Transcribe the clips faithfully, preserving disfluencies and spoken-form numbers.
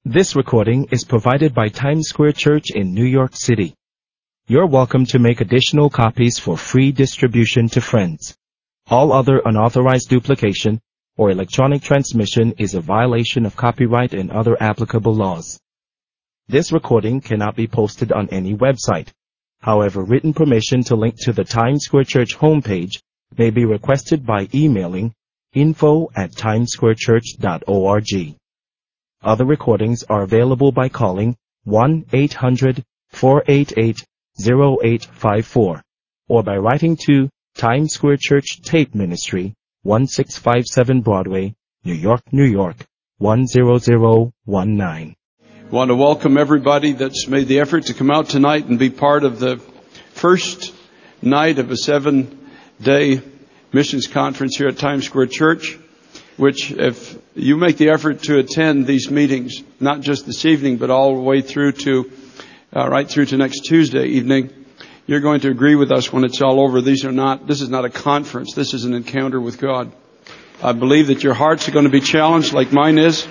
This recording is provided by Times Square Church in New York City. You're welcome to make additional copies for free distribution to friends. All other unauthorized duplication or electronic transmission is a violation of copyright and other applicable laws. This recording cannot be posted on any website. However, written permission to link to the Times Square Church homepage may be requested by emailing info at timessquarechurch dot org. Other recordings are available by calling one eight hundred four eight eight zero eight five four or by writing to Times Square Church Tape Ministry, one six five seven Broadway, New York, New York, one zero zero one nine. I want to welcome everybody that's made the effort to come out tonight and be part of the first night of a seven-day missions conference here at Times Square Church, which if you make the effort to attend these meetings, not just this evening, but all the way through to, uh, right through to next Tuesday evening, you're going to agree with us when it's all over. These are not, this is not a conference. This is an encounter with God. I believe that your hearts are going to be challenged like mine is.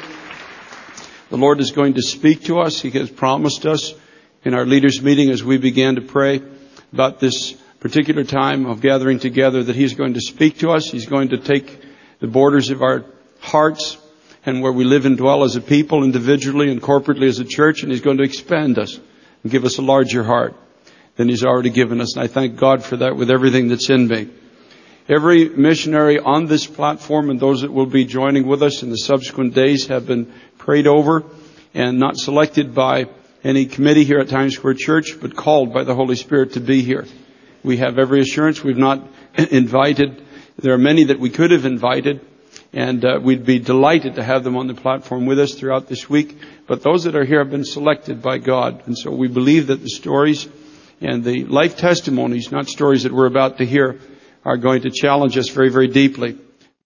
The Lord is going to speak to us. He has promised us in our leaders meeting as we began to pray about this particular time of gathering together that He's going to speak to us. He's going to take the borders of our hearts and where we live and dwell as a people, individually and corporately as a church, and He's going to expand us and give us a larger heart than He's already given us. And I thank God for that with everything that's in me. Every missionary on this platform and those that will be joining with us in the subsequent days have been prayed over and not selected by any committee here at Times Square Church, but called by the Holy Spirit to be here. We have every assurance. We've not invited. There are many that we could have invited, and uh, we'd be delighted to have them on the platform with us throughout this week. But those that are here have been selected by God. And so we believe that the stories and the life testimonies, not stories that we're about to hear, are going to challenge us very, very deeply.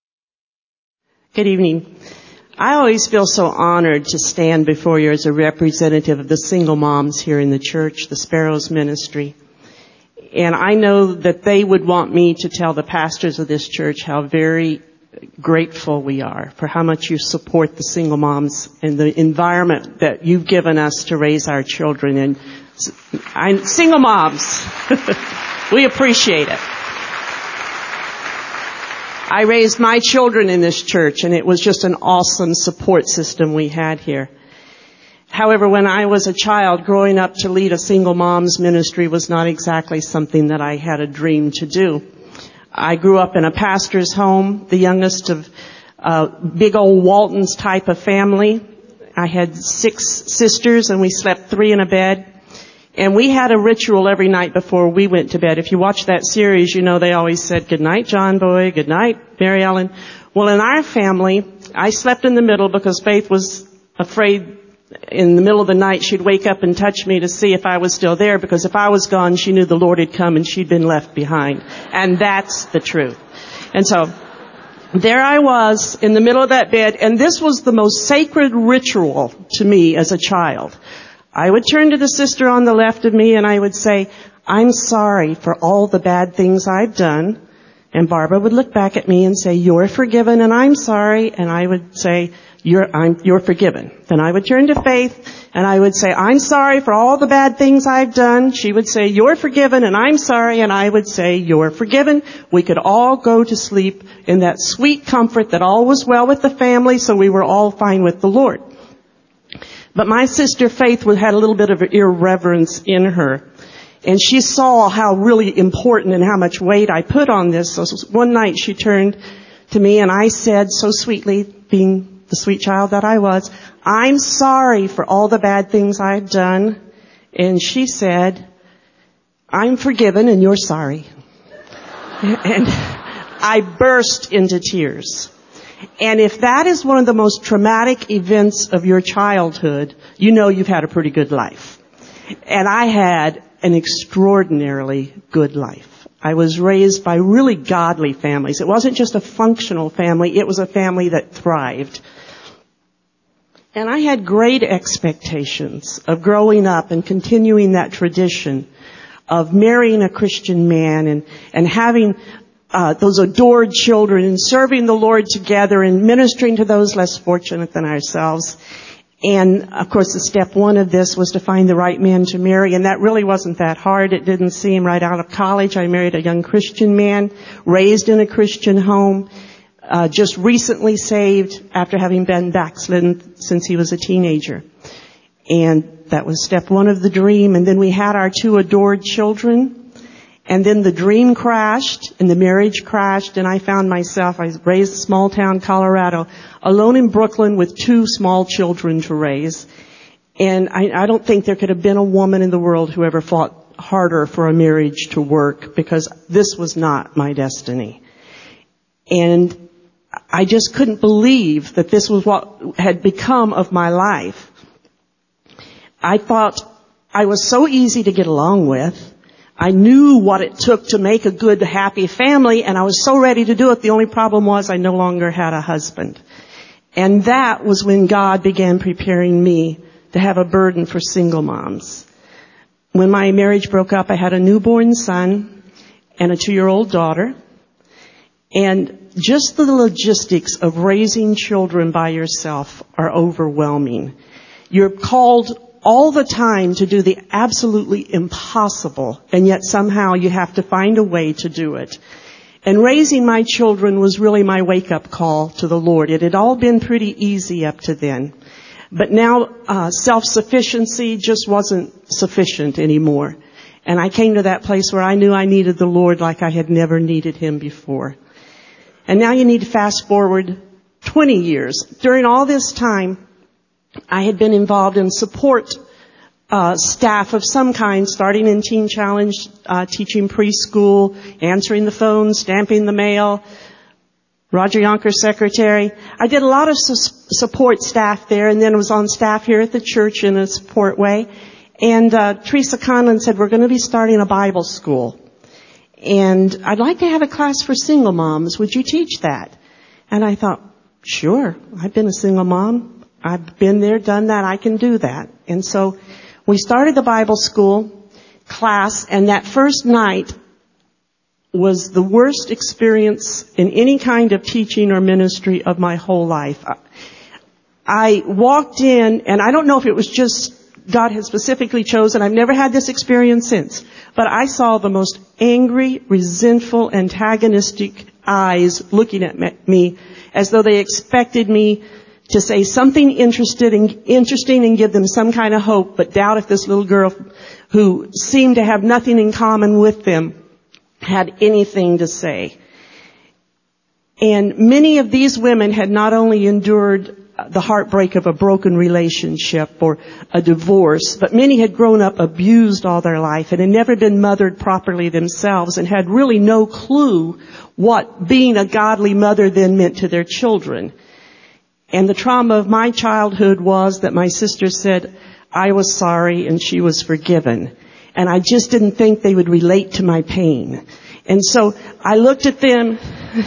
Good evening. I always feel so honored to stand before you as a representative of the single moms here in the church, the Sparrows Ministry. And I know that they would want me to tell the pastors of this church how very grateful we are for how much you support the single moms and the environment that you've given us to raise our children. And I'm single moms. We appreciate it. I raised my children in this church, and it was just an awesome support system we had here. However, when I was a child, growing up to lead a single mom's ministry was not exactly something that I had a dream to do. I grew up in a pastor's home, the youngest of uh, big old Walton's type of family. I had six sisters, and we slept three in a bed. And we had a ritual every night before we went to bed. If you watch that series, you know they always said, "Good night, John Boy. Good night, Mary Ellen." Well, in our family, I slept in the middle because Faith was afraid in the middle of the night she'd wake up and touch me to see if I was still there, because if I was gone, she knew the Lord had come and she'd been left behind. And that's the truth. And so there I was in the middle of that bed, and this was the most sacred ritual to me as a child. I would turn to the sister on the left of me and I would say, "I'm sorry for all the bad things I've done." And Barbara would look back at me and say, "You're forgiven," and I'm sorry. And I would say, You're, I'm, you're forgiven. Then I would turn to Faith and I would say, "I'm sorry for all the bad things I've done." She would say, "You're forgiven," and I'm sorry. And I would say, "You're forgiven." We could all go to sleep in that sweet comfort that all was well with the family, so we were all fine with the Lord. But my sister Faith had a little bit of irreverence in her. And she saw how really important and how much weight I put on this. So one night she turned to me and I said so sweetly, being the sweet child that I was, "I'm sorry for all the bad things I've done." And she said, "I'm forgiven and you're sorry." And I burst into tears. And if that is one of the most traumatic events of your childhood, you know you've had a pretty good life. And I had an extraordinarily good life. I was raised by really godly families. It wasn't just a functional family. It was a family that thrived. And I had great expectations of growing up and continuing that tradition of marrying a Christian man and, and having Uh, those adored children and serving the Lord together and ministering to those less fortunate than ourselves. And, of course, the step one of this was to find the right man to marry, and that really wasn't that hard. It didn't seem right out of college. I married a young Christian man, raised in a Christian home, uh, just recently saved after having been backslidden since he was a teenager. And that was step one of the dream. And then we had our two adored children. And then the dream crashed and the marriage crashed, and I found myself, I was raised in small town Colorado, alone in Brooklyn with two small children to raise. And I, I don't think there could have been a woman in the world who ever fought harder for a marriage to work, because this was not my destiny. And I just couldn't believe that this was what had become of my life. I thought I was so easy to get along with. I knew what it took to make a good, happy family, and I was so ready to do it. The only problem was I no longer had a husband. And that was when God began preparing me to have a burden for single moms. When my marriage broke up, I had a newborn son and a two-year-old daughter. And just the logistics of raising children by yourself are overwhelming. You're called all the time to do the absolutely impossible, and yet somehow you have to find a way to do it. And raising my children was really my wake-up call to the Lord. It had all been pretty easy up to then. But now uh, self-sufficiency just wasn't sufficient anymore. And I came to that place where I knew I needed the Lord like I had never needed Him before. And now you need to fast forward twenty years. During all this time, I had been involved in support uh, staff of some kind, starting in Teen Challenge, uh, teaching preschool, answering the phone, stamping the mail, Roger Yonker's secretary. I did a lot of su- support staff there, and then was on staff here at the church in a support way. And uh, Teresa Conlon said, we're going to be starting a Bible school. And I'd like to have a class for single moms. Would you teach that? And I thought, sure, I've been a single mom. I've been there, done that. I can do that. And so we started the Bible school class, and that first night was the worst experience in any kind of teaching or ministry of my whole life. I walked in, and I don't know if it was just God had specifically chosen. I've never had this experience since. But I saw the most angry, resentful, antagonistic eyes looking at me as though they expected me to say something interested in, interesting and give them some kind of hope, but doubt if this little girl who seemed to have nothing in common with them had anything to say. And many of these women had not only endured the heartbreak of a broken relationship or a divorce, but many had grown up abused all their life and had never been mothered properly themselves and had really no clue what being a godly mother then meant to their children. And the trauma of my childhood was that my sister said I was sorry and she was forgiven. And I just didn't think they would relate to my pain. And so I looked at them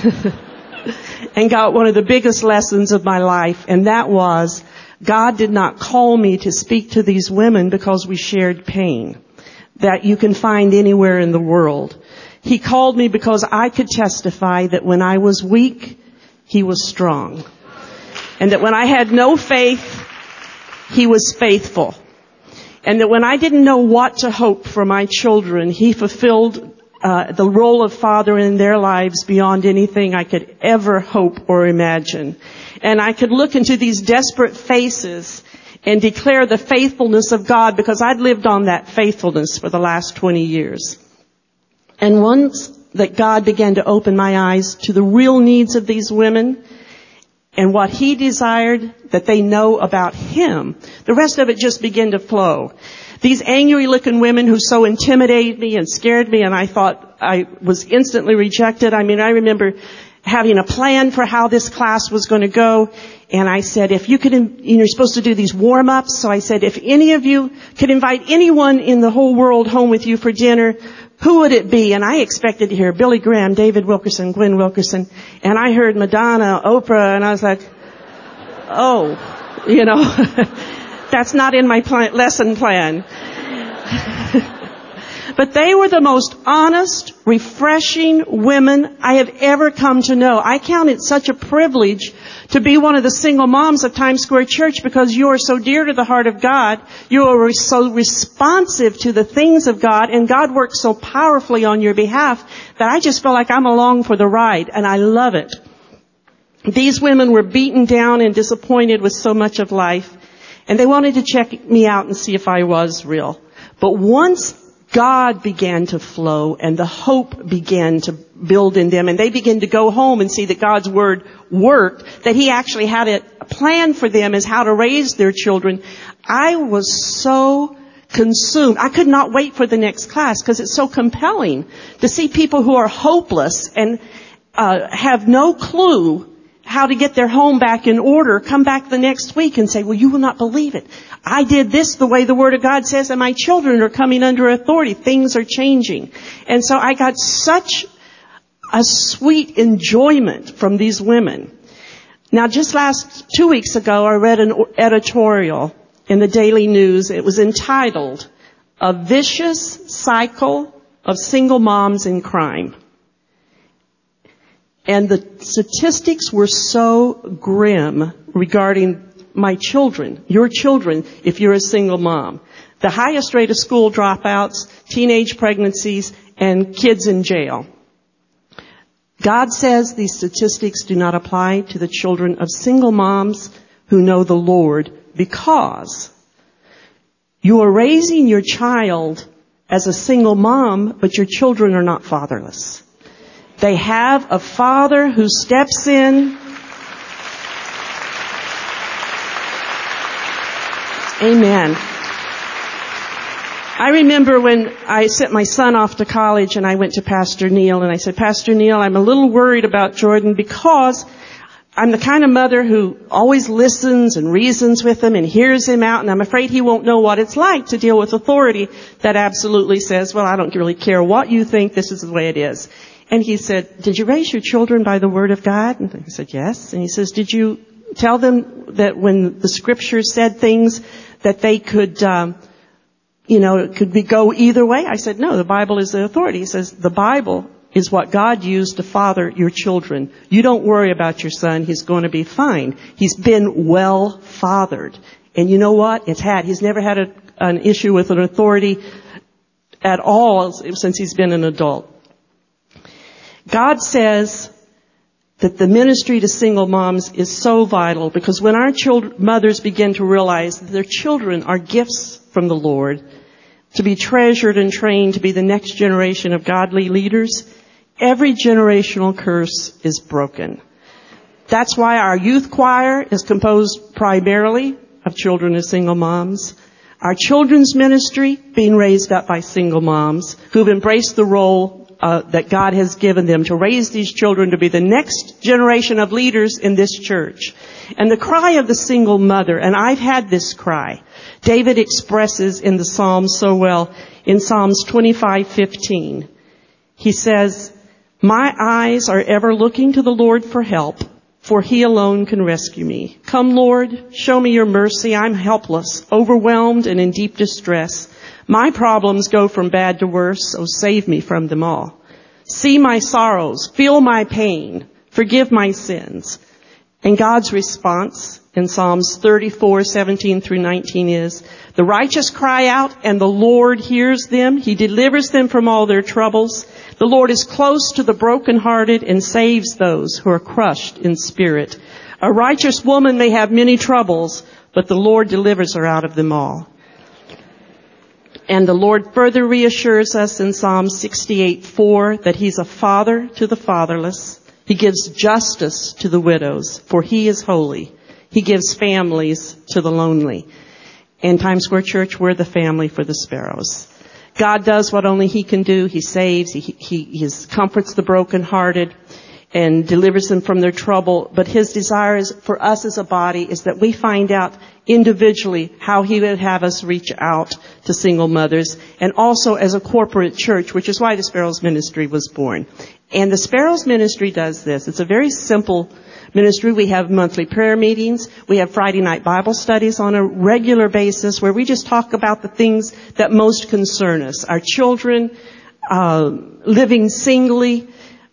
and got one of the biggest lessons of my life, and that was God did not call me to speak to these women because we shared pain that you can find anywhere in the world. He called me because I could testify that when I was weak, He was strong. And that when I had no faith, He was faithful. And that when I didn't know what to hope for my children, He fulfilled uh, the role of father in their lives beyond anything I could ever hope or imagine. And I could look into these desperate faces and declare the faithfulness of God, because I'd lived on that faithfulness for the last twenty years. And once that God began to open my eyes to the real needs of these women, and what He desired that they know about Him, the rest of it just began to flow. These angry-looking women who so intimidated me and scared me, and I thought I was instantly rejected. I mean, I remember having a plan for how this class was going to go, and I said, if you could, you know, you're supposed to do these warm-ups, so I said, if any of you could invite anyone in the whole world home with you for dinner, who would it be? And I expected to hear Billy Graham, David Wilkerson, Gwen Wilkerson. And I heard Madonna, Oprah, and I was like, oh, you know, that's not in my plan, lesson plan. But But they were the most honest, refreshing women I have ever come to know. I count it such a privilege to be one of the single moms of Times Square Church because you are so dear to the heart of God. You are so responsive to the things of God, and God works so powerfully on your behalf that I just feel like I'm along for the ride, and I love it. These women were beaten down and disappointed with so much of life, and they wanted to check me out and see if I was real. But once God began to flow and the hope began to build in them, and they began to go home and see that God's word worked, that he actually had a plan for them as how to raise their children, I was so consumed. I could not wait for the next class because it's so compelling to see people who are hopeless and uh, have no clue how to get their home back in order, come back the next week and say, well, you will not believe it. I did this the way the Word of God says, and my children are coming under authority. Things are changing. And so I got such a sweet enjoyment from these women. Now, just last two weeks ago, I read an editorial in the Daily News. It was entitled, A Vicious Cycle of Single Moms in Crime. And the statistics were so grim regarding my children, your children, if you're a single mom. The highest rate of school dropouts, teenage pregnancies, and kids in jail. God says these statistics do not apply to the children of single moms who know the Lord, because you are raising your child as a single mom, but your children are not fatherless. They have a father who steps in. Amen. I remember when I sent my son off to college and I went to Pastor Neil and I said, Pastor Neil, I'm a little worried about Jordan because I'm the kind of mother who always listens and reasons with him and hears him out, and I'm afraid he won't know what it's like to deal with authority that absolutely says, well, I don't really care what you think, this is the way it is. And he said, did you raise your children by the Word of God? And I said, yes. And he says, did you tell them that when the Scriptures said things that they could, um, you know, it could be go either way? I said, no, the Bible is the authority. He says, the Bible is what God used to father your children. You don't worry about your son. He's going to be fine. He's been well fathered. And you know what? It's had, he's never had a, an issue with an authority at all since he's been an adult. God says that the ministry to single moms is so vital because when our children, mothers begin to realize that their children are gifts from the Lord to be treasured and trained to be the next generation of godly leaders, every generational curse is broken. That's why our youth choir is composed primarily of children of single moms. Our children's ministry being raised up by single moms who've embraced the role Uh, that God has given them to raise these children to be the next generation of leaders in this church. And the cry of the single mother, and I've had this cry, David expresses in the Psalms so well in Psalms twenty-five fifteen. He says, my eyes are ever looking to the Lord for help, for he alone can rescue me. Come, Lord, show me your mercy. I'm helpless, overwhelmed, and in deep distress. My problems go from bad to worse, so save me from them all. See my sorrows, feel my pain, forgive my sins. And God's response in Psalms thirty-four seventeen through nineteen is, the righteous cry out and the Lord hears them. He delivers them from all their troubles. The Lord is close to the brokenhearted and saves those who are crushed in spirit. A righteous woman may have many troubles, but the Lord delivers her out of them all. And the Lord further reassures us in Psalm sixty-eight four that he's a father to the fatherless. He gives justice to the widows, for he is holy. He gives families to the lonely. In Times Square Church, we're the family for the sparrows. God does what only he can do. He saves. He, he, he comforts the brokenhearted and delivers them from their trouble. But his desire is for us as a body is that we find out individually how he would have us reach out to single mothers, and also as a corporate church, which is why the Sparrows Ministry was born. And the Sparrows Ministry does this. It's a very simple ministry. We have monthly prayer meetings. We have Friday night Bible studies on a regular basis where we just talk about the things that most concern us. Our children, uh, living singly,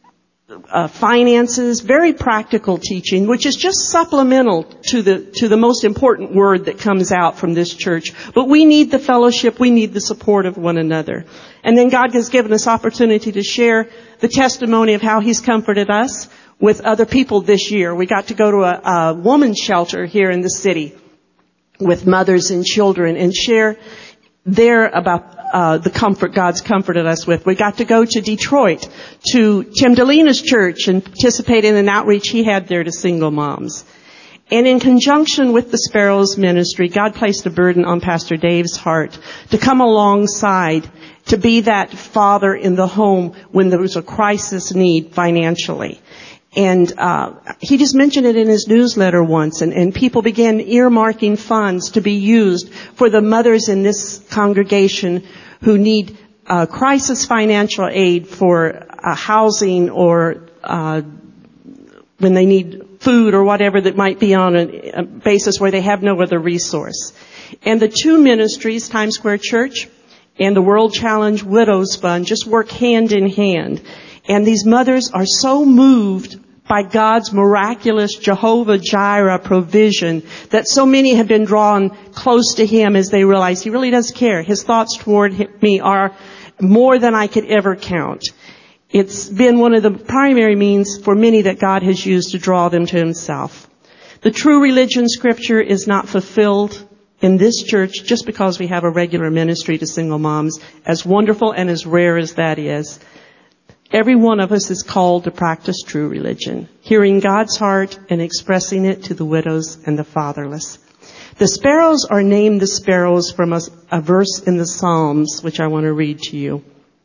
uh, finances, very practical teaching, which is just supplemental to the, to the most important word that comes out from this church. But we need the fellowship. We need the support of one another. And then God has given us opportunity to share the testimony of how He's comforted us with other people this year. We got to go to a, a woman's shelter here in the city with mothers and children and share there about uh, the comfort God's comforted us with. We got to go to Detroit to Tim Delina's church and participate in an outreach he had there to single moms. And in conjunction with the Sparrows Ministry, God placed a burden on Pastor Dave's heart to come alongside, to be that father in the home when there was a crisis need financially. And uh he just mentioned it in his newsletter once, and, and people began earmarking funds to be used for the mothers in this congregation who need uh crisis financial aid for uh, housing or uh when they need food or whatever that might be on a, a basis where they have no other resource. And the two ministries, Times Square Church and the World Challenge Widows Fund, just work hand in hand. And these mothers are so moved by God's miraculous Jehovah Jireh provision that so many have been drawn close to Him as they realize He really does care. His thoughts toward me are more than I could ever count. It's been one of the primary means for many that God has used to draw them to Himself. The true religion scripture is not fulfilled in this church just because we have a regular ministry to single moms, as wonderful and as rare as that is. Every one of us is called to practice true religion, hearing God's heart and expressing it to the widows and the fatherless. The sparrows are named the sparrows from a, a verse in the Psalms, which I want to read to you.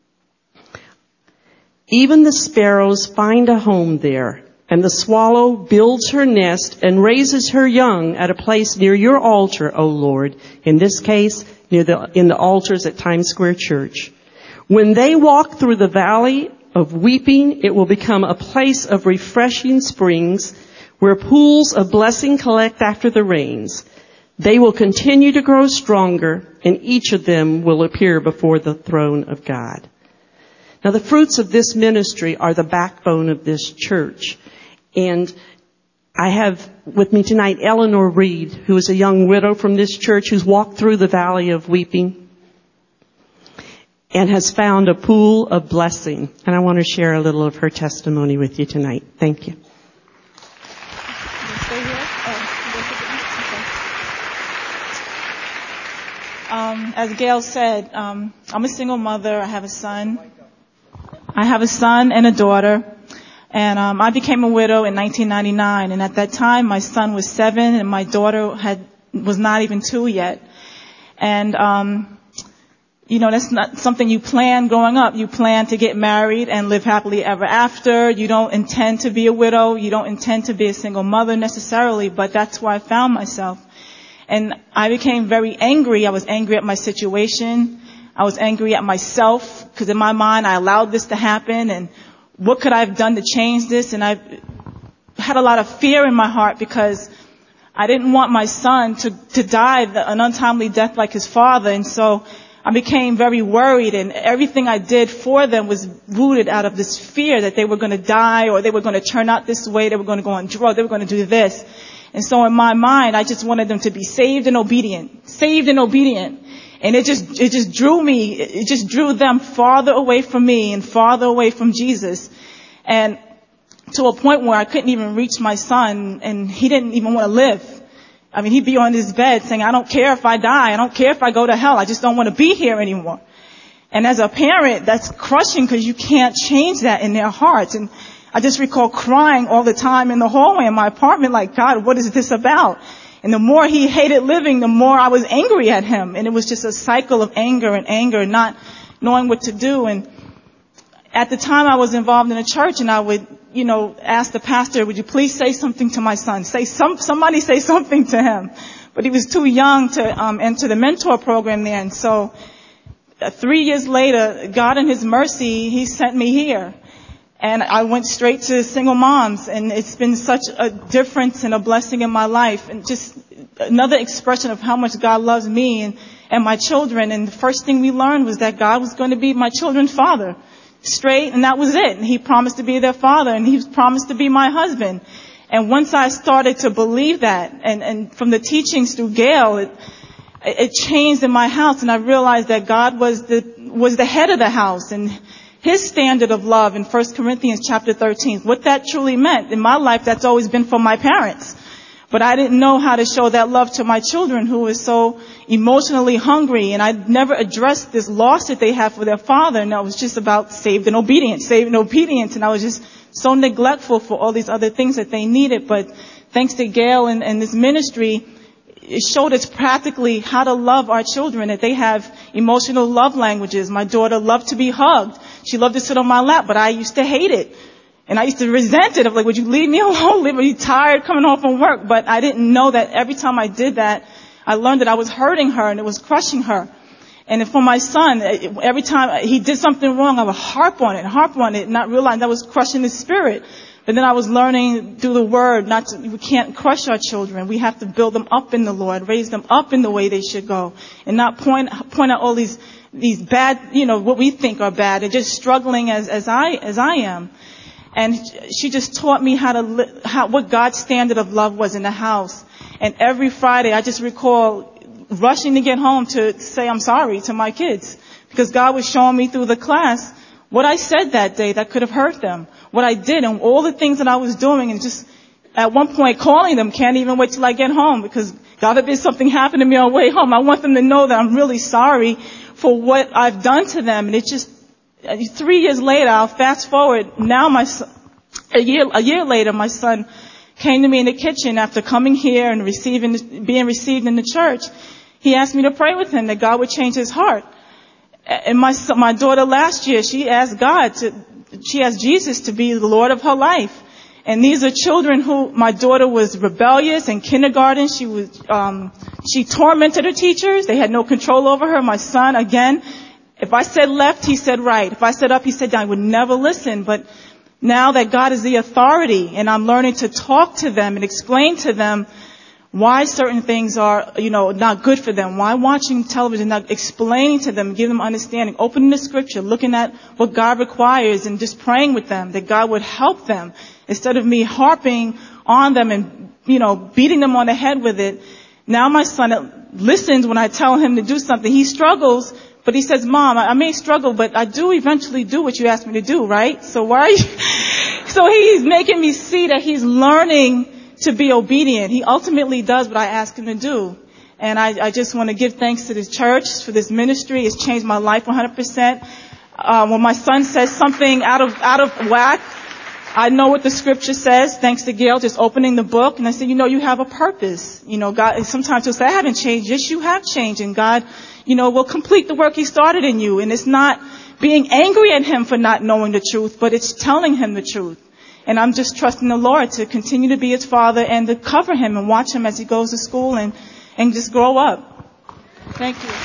Even the sparrows find a home there, and the swallow builds her nest and raises her young at a place near your altar, O Lord. In this case, near the, in the altars at Times Square Church. When they walk through the valley of weeping, it will become a place of refreshing springs where pools of blessing collect after the rains. They will continue to grow stronger, and each of them will appear before the throne of God. Now, the fruits of this ministry are the backbone of this church. And I have with me tonight Eleanor Reed, who is a young widow from this church who's walked through the valley of weeping and has found a pool of blessing. And I want to share a little of her testimony with you tonight. Thank you. Um, as Gail said, um, I'm a single mother. I have a son. I have a son and a daughter. And um, I became a widow in nineteen ninety-nine. And at that time, my son was seven and my daughter had was not even two yet. And um You know, that's not something you plan growing up. You plan to get married and live happily ever after. You don't intend to be a widow. You don't intend to be a single mother necessarily, but that's where I found myself. And I became very angry. I was angry at my situation. I was angry at myself because in my mind I allowed this to happen, and what could I have done to change this? And I had a lot of fear in my heart because I didn't want my son to, to die an untimely death like his father. And so I became very worried, and everything I did for them was rooted out of this fear that they were going to die, or they were going to turn out this way, they were going to go on drugs, they were going to do this. And so in my mind, I just wanted them to be saved and obedient, saved and obedient. And it just, it just drew me, it just drew them farther away from me and farther away from Jesus. And to a point where I couldn't even reach my son, and he didn't even want to live. I mean, he'd be on his bed saying, I don't care if I die. I don't care if I go to hell. I just don't want to be here anymore. And as a parent, that's crushing because you can't change that in their hearts. And I just recall crying all the time in the hallway in my apartment like, God, what is this about? And the more he hated living, the more I was angry at him. And it was just a cycle of anger and anger, not knowing what to do. And at the time I was involved in a church, and I would, you know, ask the pastor, would you please say something to my son? Say some, somebody say something to him. but he was too young to um, enter the mentor program there. And so uh, three years later, God in his mercy, he sent me here. And I went straight to single moms, and it's been such a difference and a blessing in my life, and just another expression of how much God loves me and, and my children. And the first thing we learned was that God was going to be my children's father, straight, and that was it. And he promised to be their father, and he promised to be my husband. And once I started to believe that, and, and from the teachings through Gail, it, it changed in my house, and I realized that God was the was the head of the house, and his standard of love in First Corinthians chapter thirteen, what that truly meant. In my life, that's always been for my parents. But I didn't know how to show that love to my children who were so emotionally hungry. And I never addressed this loss that they had for their father. And it was just about saved and obedient, saved and obedience. And I was just so neglectful for all these other things that they needed. But thanks to Gail and, and this ministry, it showed us practically how to love our children, that they have emotional love languages. My daughter loved to be hugged. She loved to sit on my lap, but I used to hate it. And I used to resent it. I'm like, would you leave me alone? Are you tired coming home from work? But I didn't know that every time I did that, I learned that I was hurting her and it was crushing her. And for my son, every time he did something wrong, I would harp on it, harp on it, not realize that was crushing his spirit. But then I was learning through the word, not to, we can't crush our children. We have to build them up in the Lord, raise them up in the way they should go, and not point point out all these these bad, you know, what we think are bad, and just struggling as as I as I am. And she just taught me how to li- how what God's standard of love was in the house. And every Friday, I just recall rushing to get home to say I'm sorry to my kids, because God was showing me through the class what I said that day that could have hurt them, what I did, and all the things that I was doing, and just at one point calling them, can't even wait till I get home, because God forbid something happened to me on the way home. I want them to know that I'm really sorry for what I've done to them. And it just, three years later, I'll fast forward, now my son, a year, a year later, my son came to me in the kitchen after coming here and receiving, being received in the church. He asked me to pray with him that God would change his heart. And my son, my daughter last year, she asked God to, she asked Jesus to be the Lord of her life. And these are children who, my daughter was rebellious in kindergarten. She was, um, she tormented her teachers. They had no control over her. My son, again, if I said left, he said right. If I said up, he said down. I would never listen. But now that God is the authority, and I'm learning to talk to them and explain to them why certain things are, you know, not good for them, why watching television, not explaining to them, give them understanding, opening the scripture, looking at what God requires, and just praying with them that God would help them, instead of me harping on them and, you know, beating them on the head with it. Now my son listens when I tell him to do something. He struggles, but he says, Mom, I may struggle, but I do eventually do what you asked me to do, right? So why are you? So he's making me see that he's learning to be obedient. He ultimately does what I ask him to do. And I, I just want to give thanks to this church, for this ministry. It's changed my life one hundred percent. Um, when my son says something out of, out of whack, I know what the scripture says, thanks to Gail just opening the book. And I said, you know, you have a purpose. You know, God, sometimes he'll say, I haven't changed. Yes, you have changed. And God, you know, will complete the work he started in you. And it's not being angry at him for not knowing the truth, but it's telling him the truth. And I'm just trusting the Lord to continue to be his father and to cover him and watch him as he goes to school and, and just grow up. Thank you.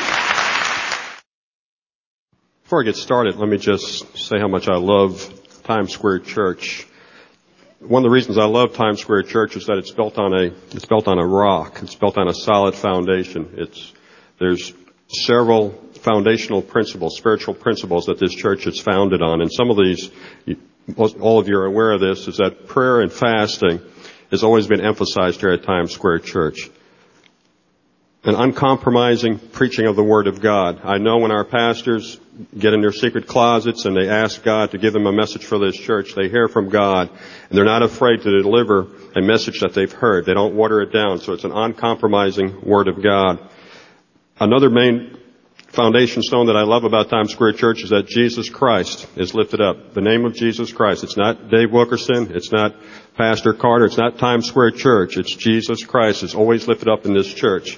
Before I get started, let me just say how much I love Times Square Church. One of the reasons I love Times Square Church is that it's built on a, it's built on a rock. It's built on a solid foundation. It's, there's several foundational principles, spiritual principles that this church is founded on. And some of these, all of you are aware of this, is that prayer and fasting has always been emphasized here at Times Square Church. An uncompromising preaching of the Word of God. I know when our pastors get in their secret closets and they ask God to give them a message for this church, they hear from God, and they're not afraid to deliver a message that they've heard. They don't water it down, so it's an uncompromising Word of God. Another main foundation stone that I love about Times Square Church is that Jesus Christ is lifted up. The name of Jesus Christ. It's not Dave Wilkerson. It's not Pastor Carter. It's not Times Square Church. It's Jesus Christ is always lifted up in this church.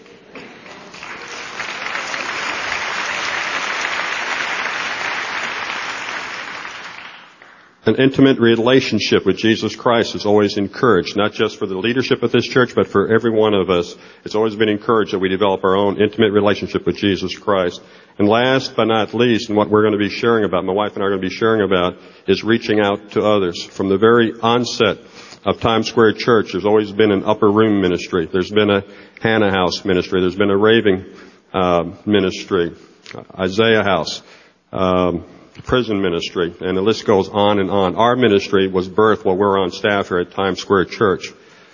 An intimate relationship with Jesus Christ is always encouraged, not just for the leadership of this church, but for every one of us. It's always been encouraged that we develop our own intimate relationship with Jesus Christ. And last but not least, and what we're going to be sharing about, my wife and I are going to be sharing about, is reaching out to others. From the very onset of Times Square Church, there's always been an upper room ministry. There's been a Hannah House ministry. There's been a raving uh, ministry, Isaiah House, um, prison ministry, and the list goes on and on. Our ministry was birthed while we were on staff here at Times Square Church.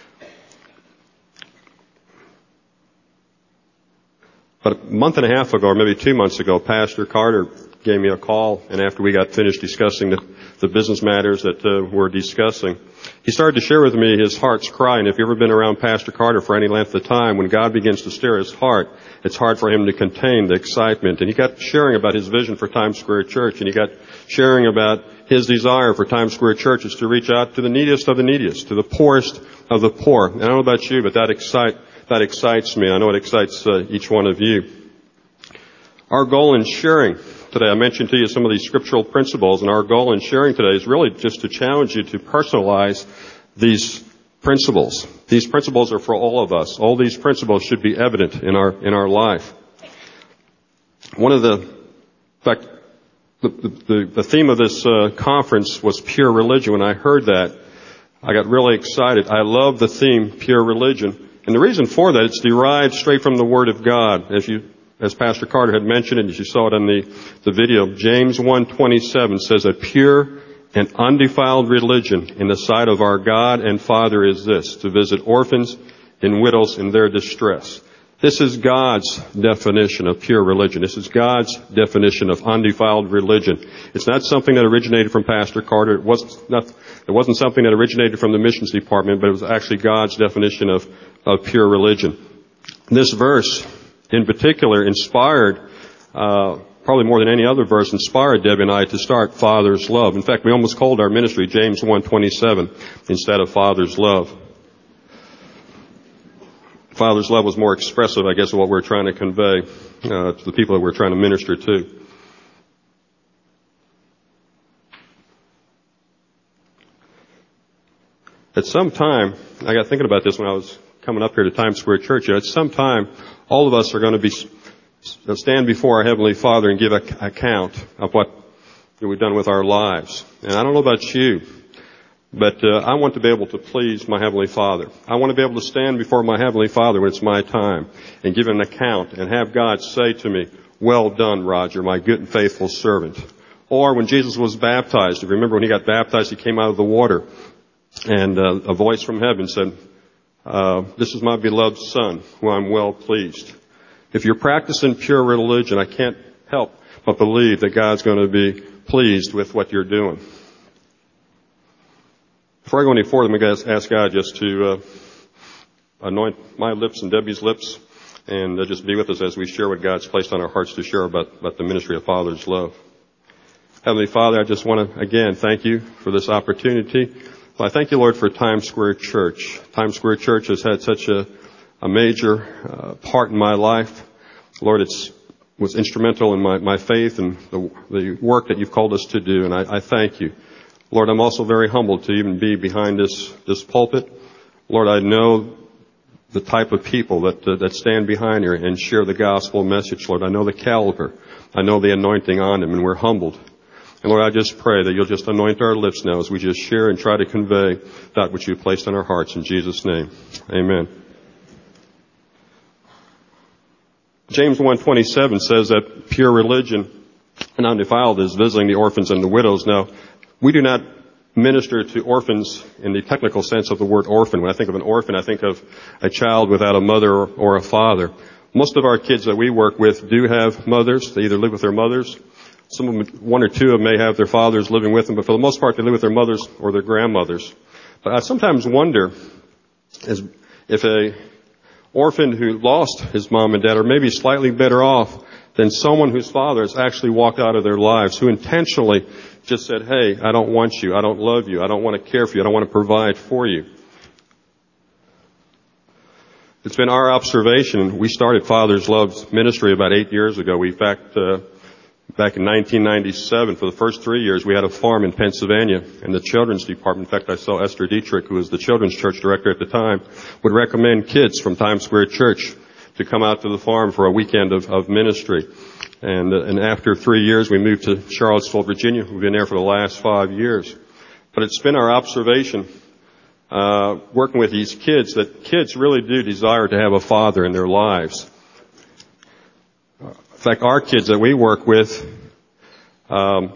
But a month and a half ago, or maybe two months ago, Pastor Carter gave me a call, and after we got finished discussing the, the business matters that uh, we're discussing, he started to share with me his heart's cry. And if you've ever been around Pastor Carter for any length of time, when God begins to stir his heart, it's hard for him to contain the excitement. And he got sharing about his vision for Times Square Church, and he got sharing about his desire for Times Square Church is to reach out to the neediest of the neediest, to the poorest of the poor. And I don't know about you, but that excite that excites me. I know it excites uh, each one of you. Our goal in sharing today, I mentioned to you some of these scriptural principles, and our goal in sharing today is really just to challenge you to personalize these principles. These principles are for all of us. All these principles should be evident in our in our life. One of the, in fact, the the, the theme of this uh, conference was pure religion. When I heard that, I got really excited. I love the theme, pure religion, and the reason for that, it's derived straight from the Word of God, as you. As Pastor Carter had mentioned, and as you saw it in the, the video, James one twenty-seven says, a pure and undefiled religion in the sight of our God and Father is this, to visit orphans and widows in their distress. This is God's definition of pure religion. This is God's definition of undefiled religion. It's not something that originated from Pastor Carter. It wasn't, not, it wasn't something that originated from the missions department, but it was actually God's definition of, of pure religion. This verse, in particular, inspired, uh, probably more than any other verse, inspired Debbie and I to start Father's Love. In fact, we almost called our ministry James one twenty-seven instead of Father's Love. Father's Love was more expressive, I guess, of what we're trying to convey uh, to the people that we're trying to minister to. At some time, I got thinking about this when I was coming up here to Times Square Church. At some time, all of us are going to be stand before our Heavenly Father and give an account of what we've done with our lives. And I don't know about you, but uh, I want to be able to please my Heavenly Father. I want to be able to stand before my Heavenly Father when it's my time and give an account and have God say to me, well done, Roger, my good and faithful servant. Or when Jesus was baptized, if you remember when he got baptized, he came out of the water and uh, a voice from heaven said, Uh, this is my beloved Son, who I'm well pleased. If you're practicing pure religion, I can't help but believe that God's going to be pleased with what you're doing. Before I go any further, I'm going to ask God just to uh, anoint my lips and Debbie's lips and uh, just be with us as we share what God's placed on our hearts to share about, about the ministry of Father's Love. Heavenly Father, I just want to, again, thank you for this opportunity. Well, I thank you, Lord, for Times Square Church. Times Square Church has had such a, a major uh, part in my life. Lord, it's was instrumental in my, my faith and the, the work that you've called us to do, and I, I thank you. Lord, I'm also very humbled to even be behind this, this pulpit. Lord, I know the type of people that uh, that stand behind here and share the gospel message, Lord. I know the caliber. I know the anointing on them, and we're humbled. And Lord, I just pray that you'll just anoint our lips now as we just share and try to convey that which you've placed on our hearts. In Jesus' name, amen. James one twenty-seven says that pure religion and undefiled is visiting the orphans and the widows. Now, we do not minister to orphans in the technical sense of the word orphan. When I think of an orphan, I think of a child without a mother or a father. Most of our kids that we work with do have mothers. They either live with their mothers. Some of them, one or two of them may have their fathers living with them, but for the most part, they live with their mothers or their grandmothers. But I sometimes wonder as if a orphan who lost his mom and dad are maybe slightly better off than someone whose father has actually walked out of their lives, who intentionally just said, hey, I don't want you, I don't love you, I don't want to care for you, I don't want to provide for you. It's been our observation. We started Father's Love ministry about eight years ago. We, in fact, uh, back in nineteen ninety-seven, for the first three years, we had a farm in Pennsylvania, and the children's department, in fact, I saw Esther Dietrich, who was the children's church director at the time, would recommend kids from Times Square Church to come out to the farm for a weekend of, of ministry. And, uh, and after three years, we moved to Charlottesville, Virginia. We've been there for the last five years. But it's been our observation, uh, working with these kids, that kids really do desire to have a father in their lives. In fact, our kids that we work with, um,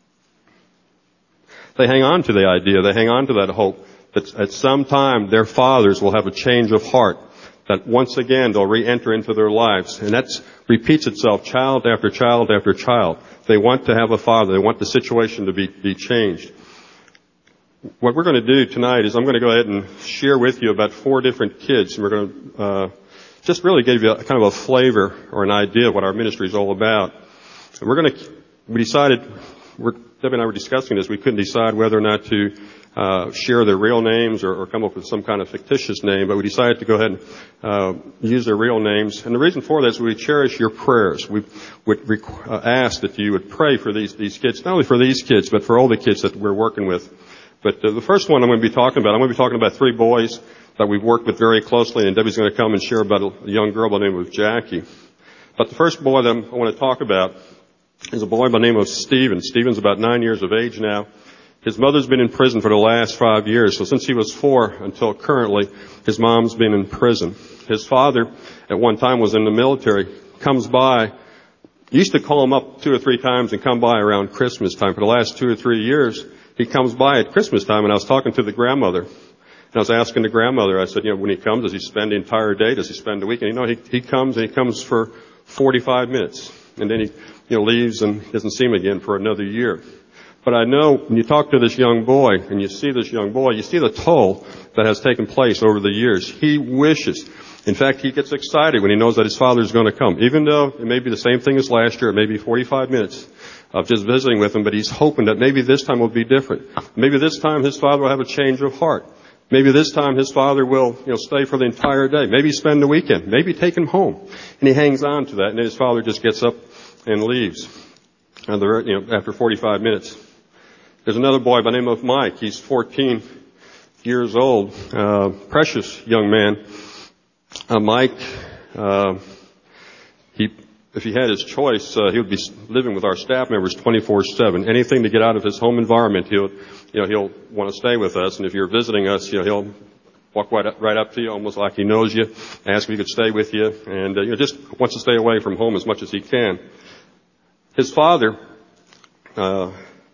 they hang on to the idea, they hang on to that hope that at some time their fathers will have a change of heart, that once again they'll re-enter into their lives. And that repeats itself child after child after child. They want to have a father. They want the situation to be, be changed. What we're going to do tonight is I'm going to go ahead and share with you about four different kids. We're going to uh, just really give you a, kind of a flavor or an idea of what our ministry is all about. And we're going to, we decided, we're, Debbie and I were discussing this, we couldn't decide whether or not to uh, share their real names or, or come up with some kind of fictitious name, but we decided to go ahead and uh, use their real names. And the reason for that is we cherish your prayers. We would requ- uh, ask that you would pray for these, these kids, not only for these kids, but for all the kids that we're working with. But uh, the first one I'm going to be talking about, I'm going to be talking about three boys that we've worked with very closely, and Debbie's going to come and share about a young girl by the name of Jackie. But the first boy that I want to talk about is a boy by the name of Stephen. Stephen's about nine years of age now. His mother's been in prison for the last five years, so since he was four until currently, his mom's been in prison. His father, at one time, was in the military, comes by, used to call him up two or three times and come by around Christmas time. For the last two or three years, he comes by at Christmas time, and I was talking to the grandmother. And I was asking the grandmother, I said, you know, when he comes, does he spend the entire day? Does he spend the weekend? You know, he, he comes and he comes for forty-five minutes. And then he, you know, leaves and doesn't see him again for another year. But I know when you talk to this young boy and you see this young boy, you see the toll that has taken place over the years. He wishes. In fact, he gets excited when he knows that his father is going to come. Even though it may be the same thing as last year, it may be forty-five minutes of just visiting with him, but he's hoping that maybe this time will be different. Maybe this time his father will have a change of heart. Maybe this time his father will, you know, stay for the entire day. Maybe spend the weekend. Maybe take him home. And he hangs on to that, and then his father just gets up and leaves. And the, you know, after forty-five minutes. There's another boy by the name of Mike. He's fourteen years old. Uh, precious young man. Uh, Mike, uh, he, if he had his choice, uh, he would be living with our staff members twenty-four seven. Anything to get out of his home environment, he'll, you know, he'll want to stay with us. And if you're visiting us, you know, he'll walk right up, right up to you, almost like he knows you, ask if he could stay with you, and uh, you know, just wants to stay away from home as much as he can. His father, uh,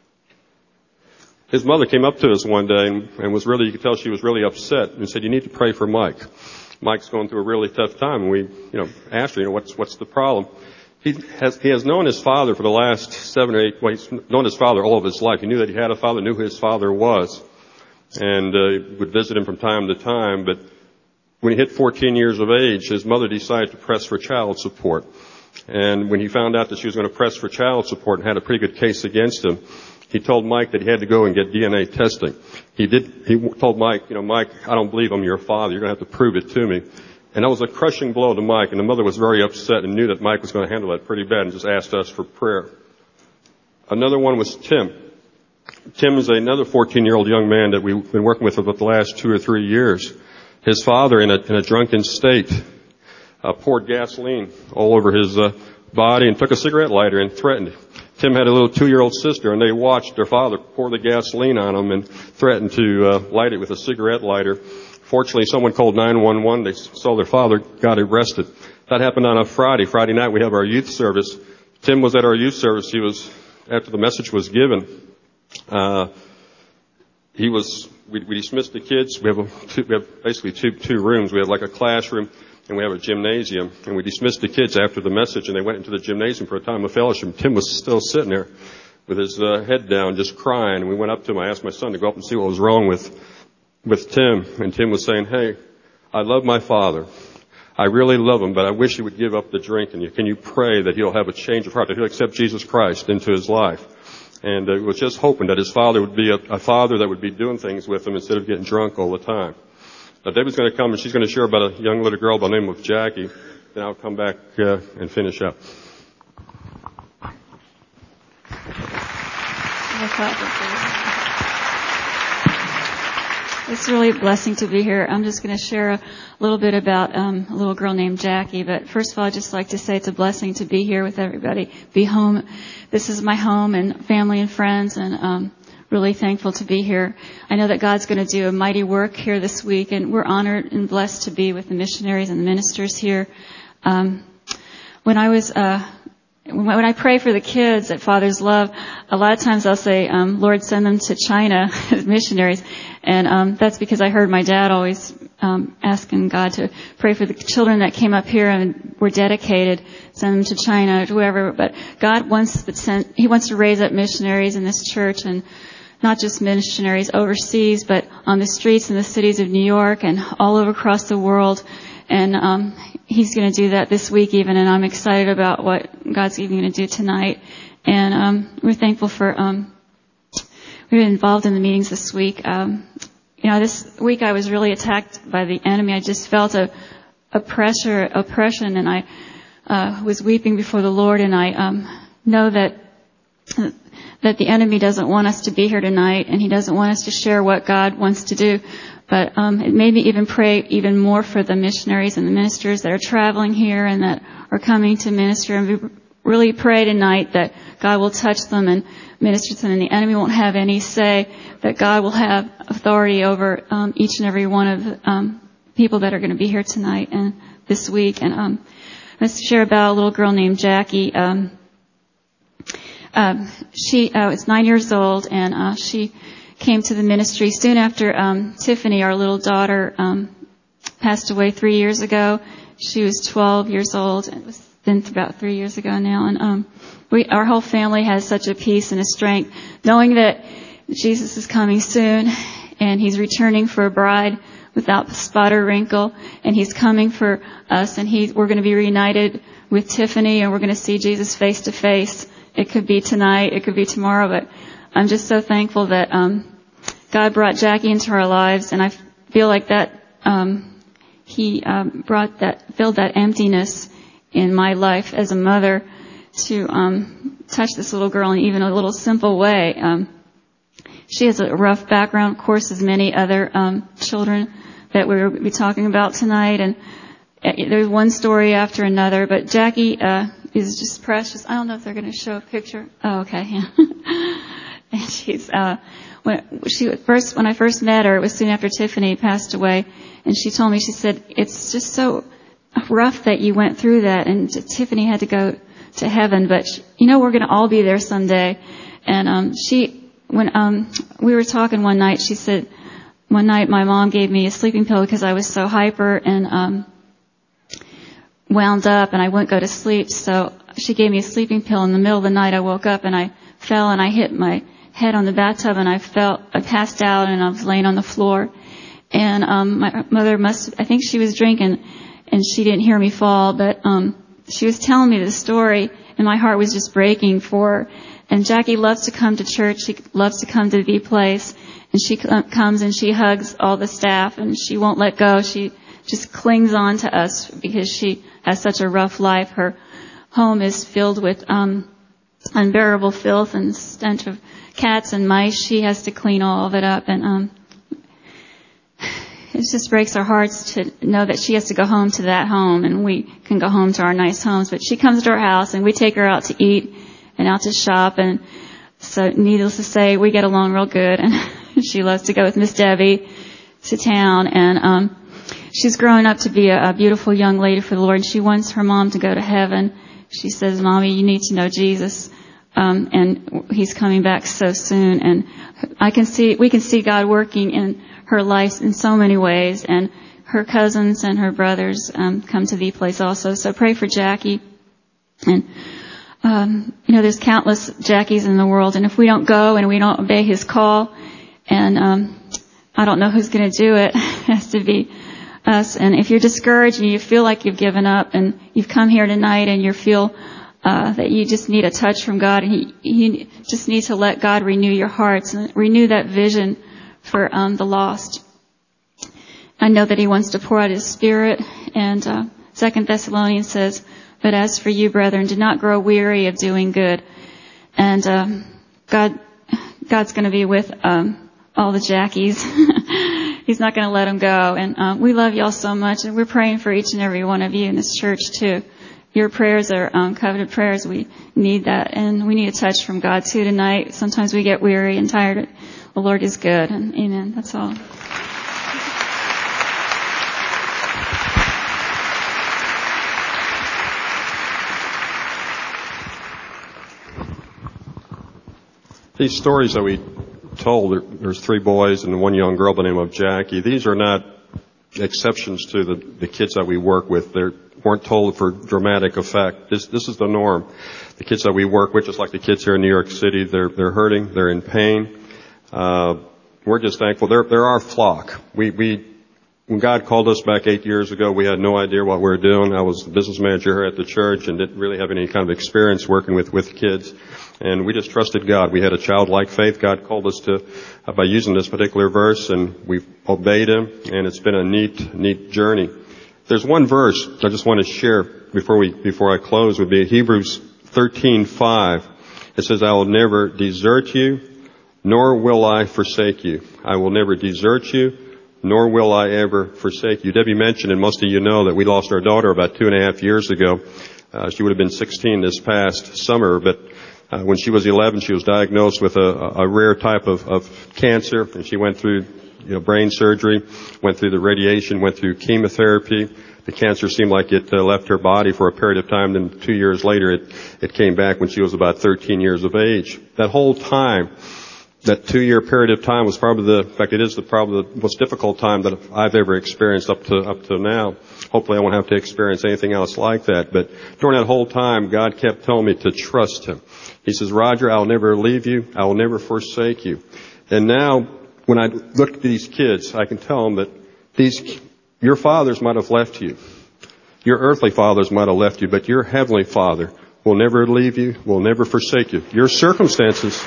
his mother came up to us one day and, and was really, you could tell she was really upset, and said, "You need to pray for Mike. Mike's going through a really tough time." And we, you know, asked her, you know, what's what's the problem? He has he has known his father for the last seven or eight. Well, he's known his father all of his life. He knew that he had a father, knew who his father was, and uh, would visit him from time to time. But when he hit fourteen years of age, his mother decided to press for child support. And when he found out that she was going to press for child support and had a pretty good case against him, he told Mike that he had to go and get D N A testing. He did. He told Mike, you know, Mike, I don't believe I'm your father. You're going to have to prove it to me. And that was a crushing blow to Mike. And the mother was very upset and knew that Mike was going to handle that pretty bad and just asked us for prayer. Another one was Tim. Tim is another fourteen-year-old young man that we've been working with for about the last two or three years. His father, in a, in a drunken state, uh, poured gasoline all over his uh, body and took a cigarette lighter and threatened. Tim had a little two-year-old sister, and they watched their father pour the gasoline on him and threatened to uh, light it with a cigarette lighter. Fortunately, someone called nine one one. They saw their father got arrested. That happened on a Friday. Friday night, we have our youth service. Tim was at our youth service. He was, after the message was given, uh, he was, we, we dismissed the kids. We have, a, two, we have basically two, two rooms. We have like a classroom, and we have a gymnasium. And we dismissed the kids after the message, and they went into the gymnasium for a time of fellowship. Tim was still sitting there with his uh, head down, just crying. And we went up to him. I asked my son to go up and see what was wrong with with Tim. And Tim was saying, "Hey, I love my father. I really love him, but I wish he would give up the drinking. Can you pray that he'll have a change of heart, that he'll accept Jesus Christ into his life?" And uh, was just hoping that his father would be a, a father that would be doing things with him instead of getting drunk all the time. Now, Debbie's going to come, and she's going to share about a young little girl by the name of Jackie. Then I'll come back uh, and finish up. clap, please. It's really a blessing to be here. I'm just going to share a little bit about um, a little girl named Jackie. But first of all, I'd just like to say it's a blessing to be here with everybody, be home. This is my home and family and friends, and um, really thankful to be here. I know that God's going to do a mighty work here this week, and we're honored and blessed to be with the missionaries and the ministers here. Um, when I was... Uh, When I pray for the kids at Father's Love, a lot of times I'll say, um, Lord, send them to China as missionaries. And um, that's because I heard my dad always um, asking God to pray for the children that came up here and were dedicated, send them to China or whoever. But God wants to send, He wants to raise up missionaries in this church, and not just missionaries overseas, but on the streets in the cities of New York and all over across the world. And um He's going to do that this week even, and I'm excited about what God's even going to do tonight. And um we're thankful for, um we've been involved in the meetings this week. Um You know, this week I was really attacked by the enemy. I just felt a, a pressure, oppression, and I uh was weeping before the Lord, and I um know that that the enemy doesn't want us to be here tonight, and he doesn't want us to share what God wants to do. But um it made me even pray even more for the missionaries and the ministers that are traveling here and that are coming to minister. And we really pray tonight that God will touch them and minister to them, and the enemy won't have any say, that God will have authority over um each and every one of the um people that are going to be here tonight and this week. And um let's share about a little girl named Jackie. Um um she uh, was nine years old, and uh she came to the ministry soon after um Tiffany, our little daughter, um passed away three years ago. She was twelve years old, and it was been about three years ago now. And um we, our whole family has such a peace and a strength, knowing that Jesus is coming soon, and He's returning for a bride without spot or wrinkle, and He's coming for us, and he, we're going to be reunited with Tiffany, and we're going to see Jesus face to face. It could be tonight, it could be tomorrow, but I'm just so thankful that um God brought Jackie into our lives, and I feel like that um He um brought that, filled that emptiness in my life as a mother to um touch this little girl in even a little simple way. Um she has a rough background, of course, as many other um children that we will be talking about tonight, and there's one story after another, but Jackie uh is just precious. I don't know if they're going to show a picture. Oh, okay. And she's uh when she first when I first met her, it was soon after Tiffany passed away, and she told me, she said, it's just so rough that you went through that, and Tiffany had to go to heaven, but she, you know, we're going to all be there someday. And um she when um we were talking one night, she said one night my mom gave me a sleeping pill because I was so hyper and um wound up, and I wouldn't go to sleep. So she gave me a sleeping pill. In the middle of the night, I woke up and I fell and I hit my head on the bathtub, and I felt, I passed out, and I was laying on the floor. And um my mother must, I think she was drinking, and she didn't hear me fall, but um she was telling me the story, and my heart was just breaking for her. And Jackie loves to come to church. She loves to come to the place, and she comes and she hugs all the staff, and she won't let go. She just clings on to us because she has such a rough life. Her home is filled with um unbearable filth and stench of cats and mice. She has to clean all of it up, and um it just breaks our hearts to know that she has to go home to that home, and we can go home to our nice homes. But she comes to our house, and we take her out to eat and out to shop, and so needless to say, we get along real good. And she loves to go with Miss Debbie to town, and um she's growing up to be a, a beautiful young lady for the Lord. She wants her mom to go to heaven. She says, Mommy, you need to know Jesus, um and He's coming back so soon. And I can see, we can see God working in her life in so many ways, and her cousins and her brothers um come to the place also. So pray for Jackie. And um you know, there's countless Jackies in the world, and if we don't go and we don't obey His call, and um I don't know who's going to do it. It has to be us. And if you're discouraged and you feel like you've given up, and you've come here tonight and you feel uh that you just need a touch from God, and he, you just need to let God renew your hearts and renew that vision for um the lost. I know that He wants to pour out His Spirit, and uh Second Thessalonians says, but as for you, brethren, do not grow weary of doing good. And um God God's going to be with um, all the Jackies. He's not going to let them go. And um, we love y'all so much, and we're praying for each and every one of you in this church too. Your prayers are um, coveted prayers. We need that, and we need a touch from God too tonight. Sometimes we get weary and tired. The Lord is good, and amen. That's all. These stories that we told, there's three boys and one young girl by the name of Jackie. These are not exceptions to the, the kids that we work with. They weren't told for dramatic effect. This, this is the norm. The kids that we work with, just like the kids here in New York City, they're, they're hurting, they're in pain. Uh, we're just thankful. They're, they're our flock. We, we, when God called us back eight years ago, we had no idea what we were doing. I was the business manager here at the church and didn't really have any kind of experience working with, with kids. And we just trusted God. We had a childlike faith. God called us to, uh, by using this particular verse, and we've obeyed Him, and it's been a neat, neat journey. There's one verse I just want to share before we, before I close, would be Hebrews thirteen five. It says, I will never desert you, nor will I forsake you. I will never desert you, nor will I ever forsake you. Debbie mentioned, and most of you know, that we lost our daughter about two and a half years ago. Uh, she would have been sixteen this past summer, but Uh, when she was eleven, she was diagnosed with a, a rare type of, of cancer, and she went through, you know, brain surgery, went through the radiation, went through chemotherapy. The cancer seemed like it uh, left her body for a period of time. Then two years later, it, it came back when she was about thirteen years of age. That whole time, that two-year period of time was probably the, in fact, it is the probably the most difficult time that I've ever experienced up to up to now. Hopefully, I won't have to experience anything else like that. But during that whole time, God kept telling me to trust Him. He says, Roger, I'll never leave you. I will never forsake you. And now, when I look at these kids, I can tell them that these, your fathers might have left you. Your earthly fathers might have left you, but your heavenly Father will never leave you, will never forsake you. Your circumstances,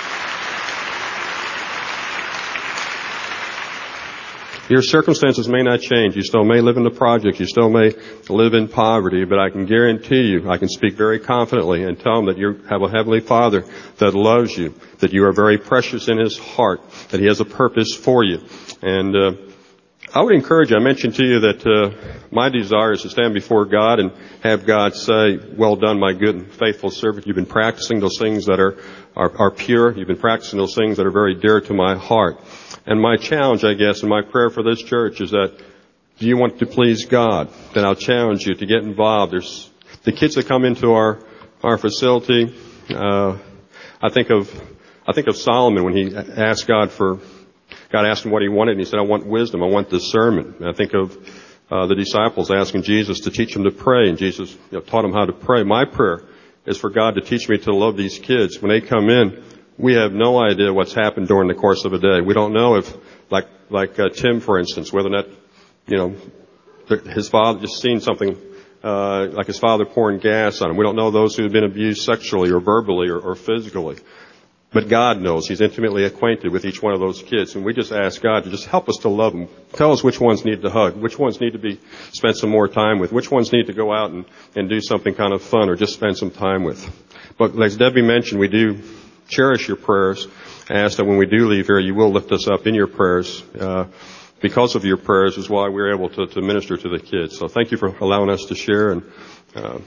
your circumstances may not change. You still may live in the projects. You still may live in poverty. But I can guarantee you, I can speak very confidently and tell them that you have a Heavenly Father that loves you, that you are very precious in His heart, that He has a purpose for you. And uh, I would encourage you, I mentioned to you that uh, my desire is to stand before God and have God say, well done, my good and faithful servant. You've been practicing those things that are, are, are pure. You've been practicing those things that are very dear to my heart. And my challenge, I guess, and my prayer for this church is that, do you want to please God? Then I'll challenge you to get involved. There's the kids that come into our our facility. Uh, I think of I think of Solomon when he asked God for God asked him what he wanted, and he said, "I want wisdom. I want discernment." And I think of uh, the disciples asking Jesus to teach them to pray, and Jesus, you know, taught them how to pray. My prayer is for God to teach me to love these kids when they come in. We have no idea what's happened during the course of a day. We don't know if, like, like, uh, Tim, for instance, whether or not, you know, his father just seen something, uh, like his father pouring gas on him. We don't know those who have been abused sexually or verbally or, or physically. But God knows. He's intimately acquainted with each one of those kids. And we just ask God to just help us to love them. Tell us which ones need to hug, which ones need to be spent some more time with, which ones need to go out and, and do something kind of fun or just spend some time with. But as Debbie mentioned, we do cherish your prayers. I ask that when we do leave here, you will lift us up in your prayers. Uh, because of your prayers is why we're able to, to minister to the kids. So thank you for allowing us to share. And uh,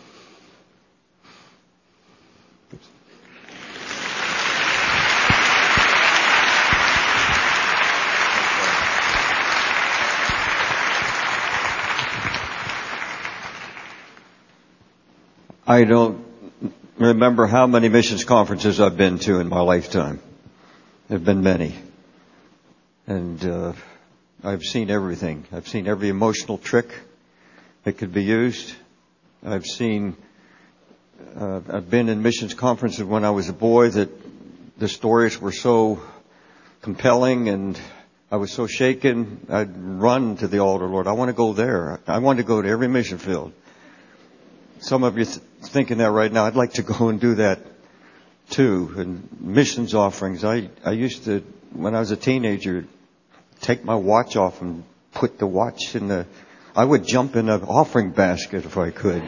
I don't remember how many missions conferences I've been to in my lifetime. There have been many. And uh, I've seen everything. I've seen every emotional trick that could be used. I've seen, uh, I've been in missions conferences when I was a boy that the stories were so compelling and I was so shaken, I'd run to the altar, Lord, I want to go there. I want to go to every mission field. Some of you th- thinking that right now, I'd like to go and do that too. And missions offerings. I, I used to, when I was a teenager, take my watch off and put the watch in the, I would jump in an offering basket if I could.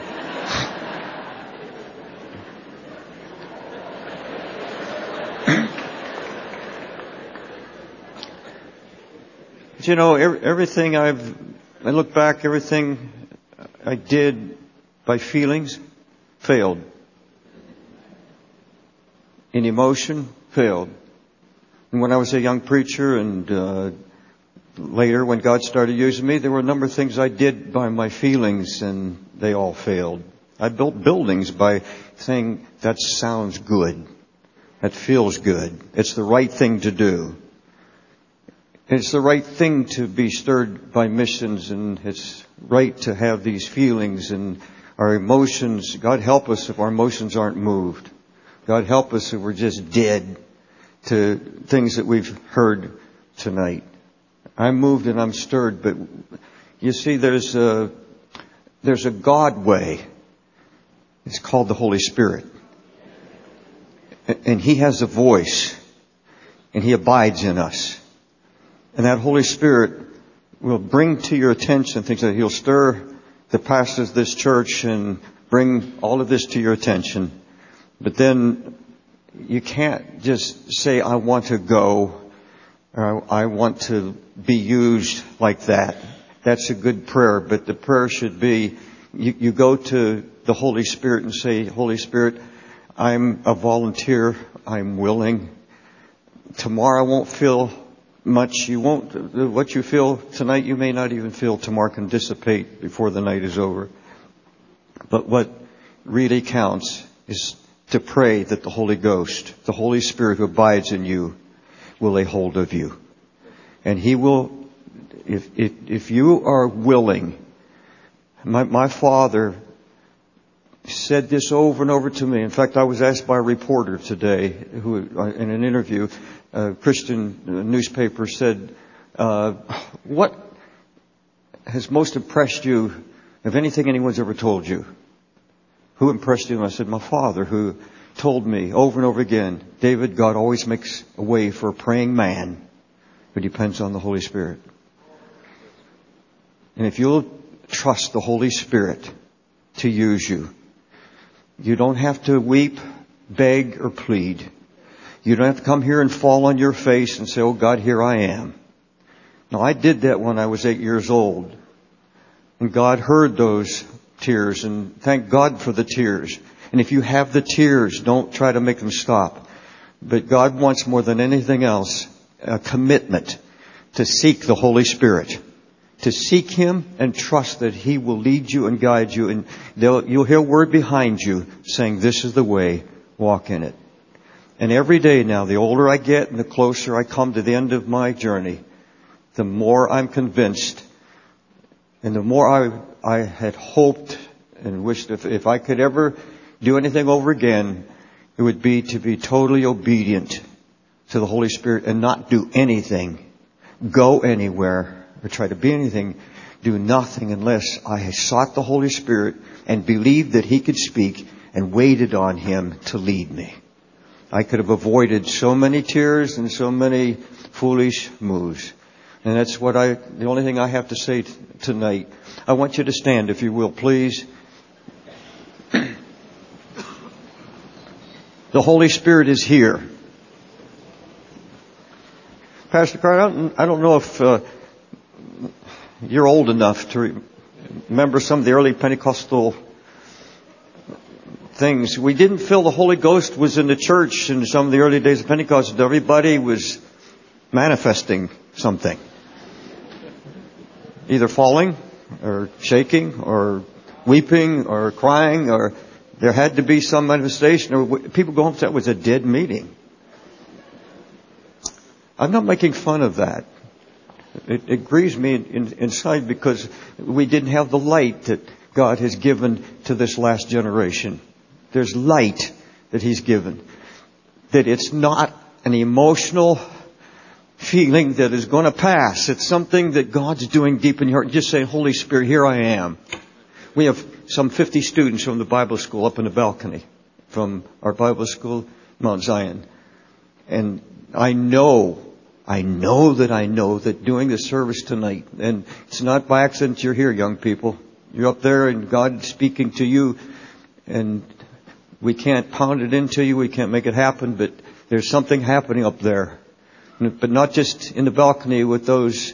But you know, everything I've, I look back, everything I did by feelings failed. In emotion, failed. And when I was a young preacher and uh, later when God started using me, there were a number of things I did by my feelings and they all failed. I built buildings by saying, that sounds good. That feels good. It's the right thing to do. It's the right thing to be stirred by missions, and it's right to have these feelings and our emotions. God help us if our emotions aren't moved. God help us if we're just dead to things that we've heard tonight. I'm moved and I'm stirred, but you see, there's a, there's a God way. It's called the Holy Spirit. And He has a voice, and He abides in us. And that Holy Spirit will bring to your attention things that He'll stir the pastors of this church and bring all of this to your attention. But then you can't just say, I want to go, or I want to be used like that. That's a good prayer, but the prayer should be, you, you go to the Holy Spirit and say, Holy Spirit, I'm a volunteer. I'm willing. Tomorrow I won't feel much. You won't, what you feel tonight, you may not even feel tomorrow, can dissipate before the night is over. But what really counts is to pray that the Holy Ghost, the Holy Spirit who abides in you, will lay hold of you. And He will, if, if, if you are willing, my, my father said this over and over to me. In fact, I was asked by a reporter today, who in an interview, a Christian newspaper said, uh, what has most impressed you of anything anyone's ever told you? Who impressed you? And I said, my father, who told me over and over again, David, God always makes a way for a praying man who depends on the Holy Spirit. And if you'll trust the Holy Spirit to use you, you don't have to weep, beg, or plead. You don't have to come here and fall on your face and say, oh God, here I am. Now, I did that when I was eight years old. And God heard those tears, and thank God for the tears. And if you have the tears, don't try to make them stop. But God wants more than anything else a commitment to seek the Holy Spirit. To seek Him and trust that He will lead you and guide you. And you'll hear a word behind you saying, this is the way, walk in it. And every day now, the older I get and the closer I come to the end of my journey, the more I'm convinced and the more I, I had hoped and wished if, if I could ever do anything over again, it would be to be totally obedient to the Holy Spirit and not do anything, go anywhere, or try to be anything, do nothing unless I sought the Holy Spirit and believed that He could speak and waited on Him to lead me. I could have avoided so many tears and so many foolish moves. And that's what I, the only thing I have to say t- tonight. I want you to stand, if you will, please. The Holy Spirit is here. Pastor Carter, I don't, I don't know if uh, you're old enough to re- remember some of the early Pentecostal things. We didn't feel the Holy Ghost was in the church in some of the early days of Pentecost. Everybody was manifesting something. Either falling or shaking or weeping or crying, or there had to be some manifestation, or people go home and say it was a dead meeting. I'm not making fun of that. It, it grieves me in, inside because we didn't have the light that God has given to this last generation. There's light that He's given. That it's not an emotional feeling that is going to pass. It's something that God's doing deep in your heart. Just saying, Holy Spirit, here I am. We have some fifty students from the Bible school up in the balcony from our Bible school, Mount Zion. And I know, I know that I know that doing the service tonight, and it's not by accident you're here, young people. You're up there and God's speaking to you, and we can't pound it into you. We can't make it happen, but there's something happening up there. But not just in the balcony with those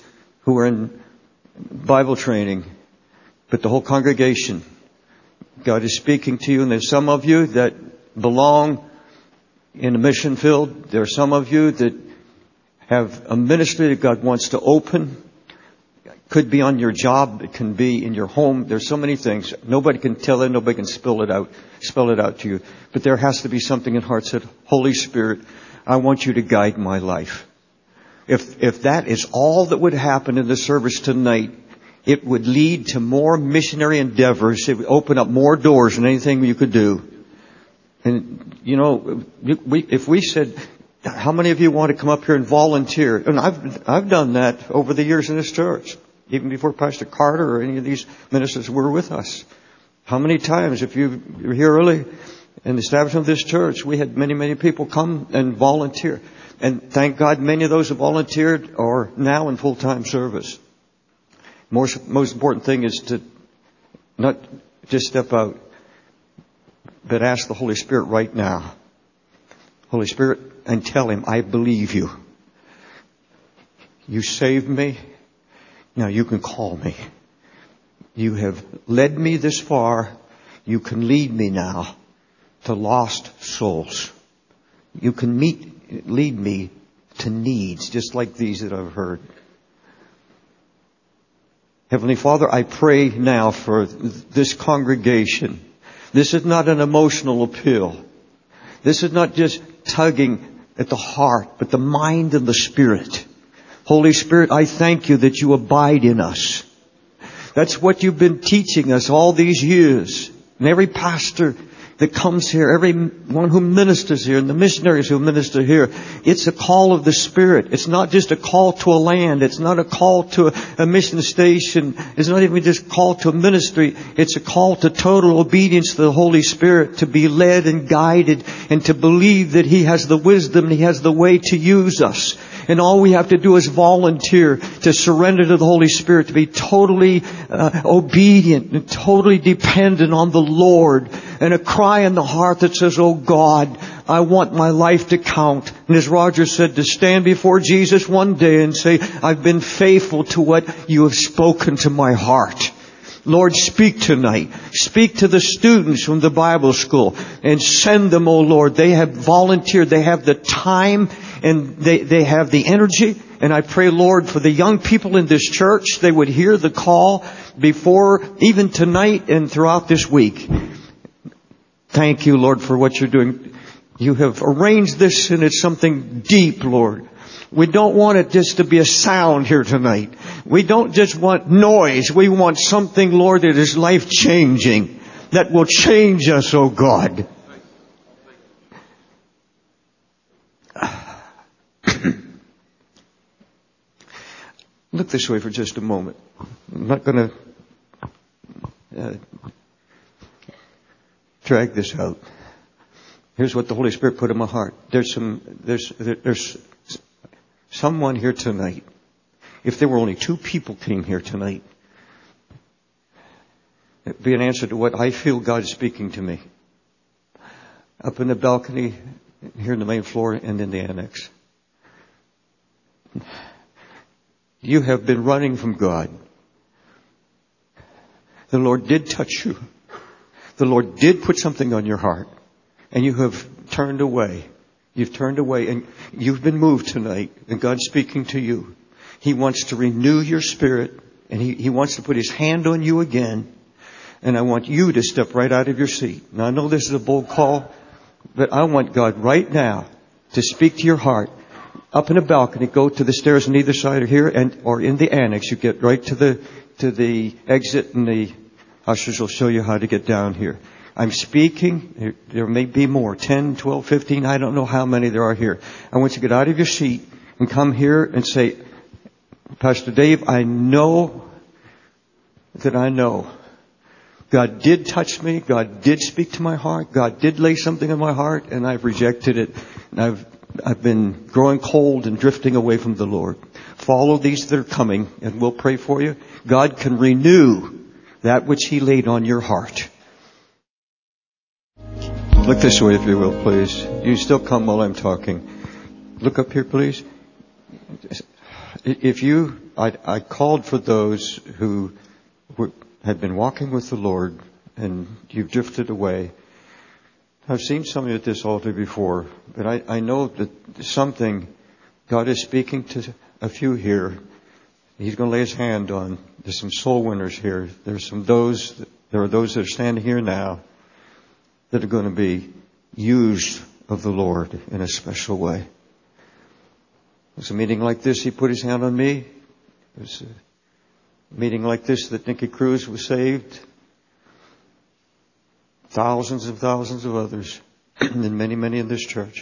who are in Bible training, but the whole congregation. God is speaking to you, and there's some of you that belong in a mission field. There are some of you that have a ministry that God wants to open. It could be on your job. It can be in your home. There's so many things. Nobody can tell it. Nobody can spell it out, spell it out to you. But there has to be something in heart that said, Holy Spirit, I want you to guide my life. If, if that is all that would happen in the service tonight, it would lead to more missionary endeavors. It would open up more doors than anything you could do. And, you know, we, if we said, how many of you want to come up here and volunteer? And I've, I've done that over the years in this church, even before Pastor Carter or any of these ministers were with us. How many times, if you were here early in the establishment of this church, we had many, many people come and volunteer. And thank God many of those who volunteered are now in full-time service. Most, most important thing is to not just step out, but ask the Holy Spirit right now. Holy Spirit, and tell Him, I believe you. You saved me. Now you can call me. You have led me this far. You can lead me now to lost souls. You can meet, lead me to needs just like these that I've heard. Heavenly Father, I pray now for this congregation. This is not an emotional appeal. This is not just tugging at the heart, but the mind and the spirit. Holy Spirit, I thank you that you abide in us. That's what you've been teaching us all these years. And every pastor that comes here, everyone who ministers here, and the missionaries who minister here, it's a call of the Spirit. It's not just a call to a land. It's not a call to a, a mission station. It's not even just a call to a ministry. It's a call to total obedience to the Holy Spirit, to be led and guided, and to believe that He has the wisdom and He has the way to use us. And all we have to do is volunteer to surrender to the Holy Spirit, to be totally uh, obedient and totally dependent on the Lord. And a cry in the heart that says, oh God, I want my life to count. And as Roger said, to stand before Jesus one day and say, I've been faithful to what you have spoken to my heart. Lord, speak tonight. Speak to the students from the Bible school and send them, oh Lord. They have volunteered. They have the time and they, they have the energy. And I pray, Lord, for the young people in this church, they would hear the call before, even tonight and throughout this week. Thank you, Lord, for what you're doing. You have arranged this and it's something deep, Lord. We don't want it just to be a sound here tonight. We don't just want noise. We want something, Lord, that is life-changing, that will change us, oh God. Look this way for just a moment. I'm not going to uh, drag this out. Here's what the Holy Spirit put in my heart. There's some, there's, there's someone here tonight. If there were only two people came here tonight, it'd be an answer to what I feel God is speaking to me. Up in the balcony, here in the main floor, and in the annex. You have been running from God. The Lord did touch you. The Lord did put something on your heart. And you have turned away. You've turned away and you've been moved tonight. And God's speaking to you. He wants to renew your spirit. And He, He wants to put His hand on you again. And I want you to step right out of your seat. Now I know this is a bold call. But I want God right now to speak to your heart. Up in a balcony, go to the stairs on either side of here and or in the annex. You get right to the to the exit and the ushers will show you how to get down here. I'm speaking. There, there may be more. ten, twelve, fifteen. I don't know how many there are here. I want you to get out of your seat and come here and say, Pastor Dave, I know that I know. God did touch me. God did speak to my heart. God did lay something in my heart and I've rejected it. And I've I've been growing cold and drifting away from the Lord. Follow these that are coming and we'll pray for you. God can renew that which He laid on your heart. Look this way if you will, please. You still come while I'm talking. Look up here, please. if you, I, I called for those who were, had been walking with the Lord and you've drifted away. I've seen somebody at this altar before, but I, I know that something, God is speaking to a few here. He's going to lay His hand on. There's some soul winners here. There's some those, there are those that are standing here now that are going to be used of the Lord in a special way. It was a meeting like this, He put His hand on me. It was a meeting like this that Nicky Cruz was saved. Thousands and thousands of others, and many, many in this church.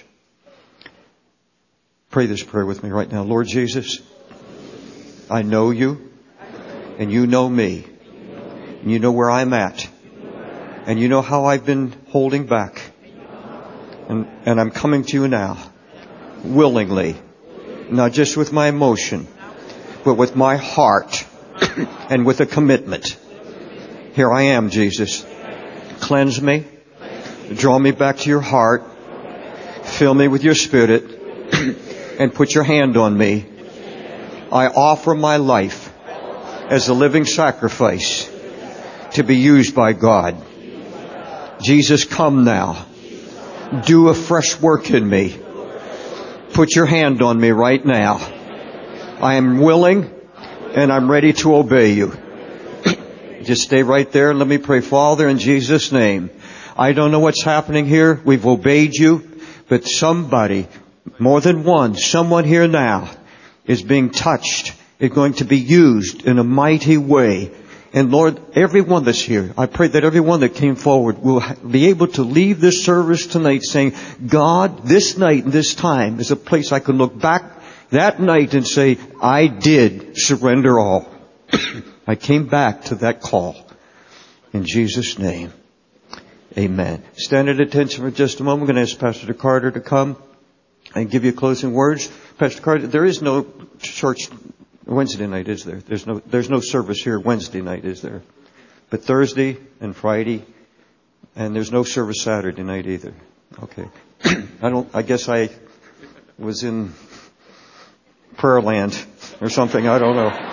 Pray this prayer with me right now. Lord Jesus, I know You, and You know me, and You know where I'm at, and You know how I've been holding back, and, and I'm coming to You now, willingly, not just with my emotion, but with my heart, and with a commitment. Here I am, Jesus. Cleanse me, draw me back to Your heart, fill me with Your Spirit, and put Your hand on me. I offer my life as a living sacrifice to be used by God. Jesus, come now. Do a fresh work in me. Put Your hand on me right now. I am willing and I'm ready to obey You. Just stay right there and let me pray. Father, in Jesus' name, I don't know what's happening here. We've obeyed You, but somebody, more than one, someone here now is being touched, is going to be used in a mighty way. And Lord, everyone that's here, I pray that everyone that came forward will be able to leave this service tonight saying, God, this night and this time is a place I can look back that night and say, I did surrender all. I came back to that call. In Jesus' name, amen. Stand at attention for just a moment. I'm going to ask Pastor Carter to come and give you closing words. Pastor Carter, there is no church Wednesday night, is there? There's no, there's no service here Wednesday night, is there? But Thursday and Friday, and there's no service Saturday night either. Okay. I don't, I guess I was in prayer land or something. I don't know.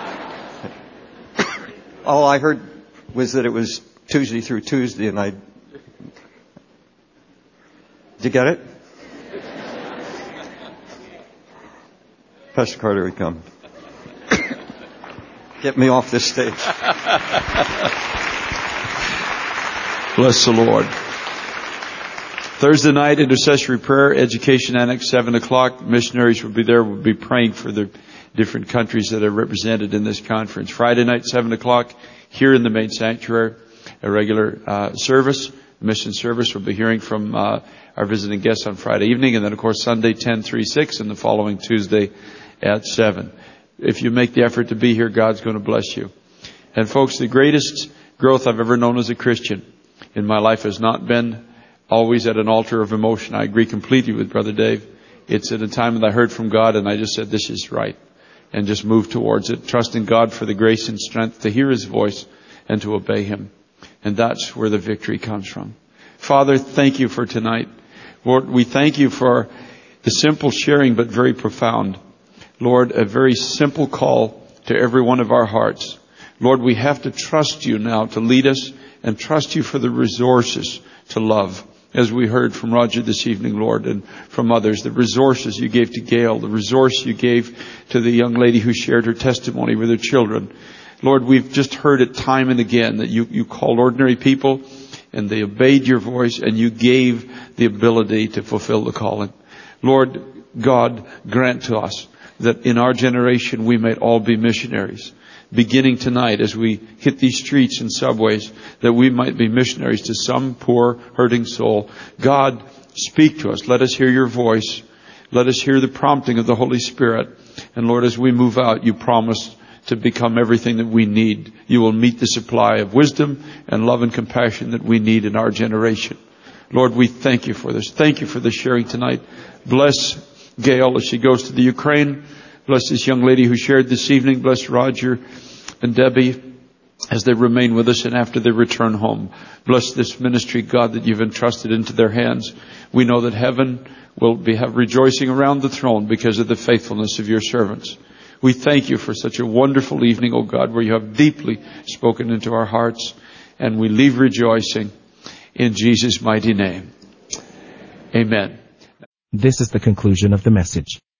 All I heard was that it was Tuesday through Tuesday, and I... Did you get it? Pastor Carter would come. Get me off this stage. Bless the Lord. Thursday night, intercessory prayer, education annex, seven o'clock. Missionaries will be there. We'll be praying for the different countries that are represented in this conference. Friday night, seven o'clock, here in the main sanctuary, a regular uh, service, mission service. We'll be hearing from uh, our visiting guests on Friday evening. And then, of course, Sunday, ten, three, six, and the following Tuesday at seven. If you make the effort to be here, God's going to bless you. And folks, the greatest growth I've ever known as a Christian in my life has not been always at an altar of emotion. I agree completely with Brother Dave. It's at a time that I heard from God and I just said, this is right. And just move towards it, trusting God for the grace and strength to hear His voice and to obey Him. And that's where the victory comes from. Father, thank You for tonight. Lord, we thank You for the simple sharing, but very profound. Lord, a very simple call to every one of our hearts. Lord, we have to trust You now to lead us and trust You for the resources to love. As we heard from Roger this evening, Lord, and from others, the resources You gave to Gail, the resource You gave to the young lady who shared her testimony with her children. Lord, we've just heard it time and again that you, you called ordinary people and they obeyed Your voice and You gave the ability to fulfill the calling. Lord God, grant to us that in our generation we may all be missionaries. Beginning tonight as we hit these streets and subways, that we might be missionaries to some poor, hurting soul. God, speak to us. Let us hear Your voice. Let us hear the prompting of the Holy Spirit. And Lord, as we move out, You promise to become everything that we need. You will meet the supply of wisdom and love and compassion that we need in our generation. Lord, we thank You for this. Thank You for the sharing tonight. Bless Gail as she goes to the Ukraine. Bless this young lady who shared this evening. Bless Roger and Debbie as they remain with us and after they return home. Bless this ministry, God, that You've entrusted into their hands. We know that heaven will be have rejoicing around the throne because of the faithfulness of Your servants. We thank you for such a wonderful evening, O God, where you have deeply spoken into our hearts. And we leave rejoicing in Jesus' mighty name. Amen. This is the conclusion of the message.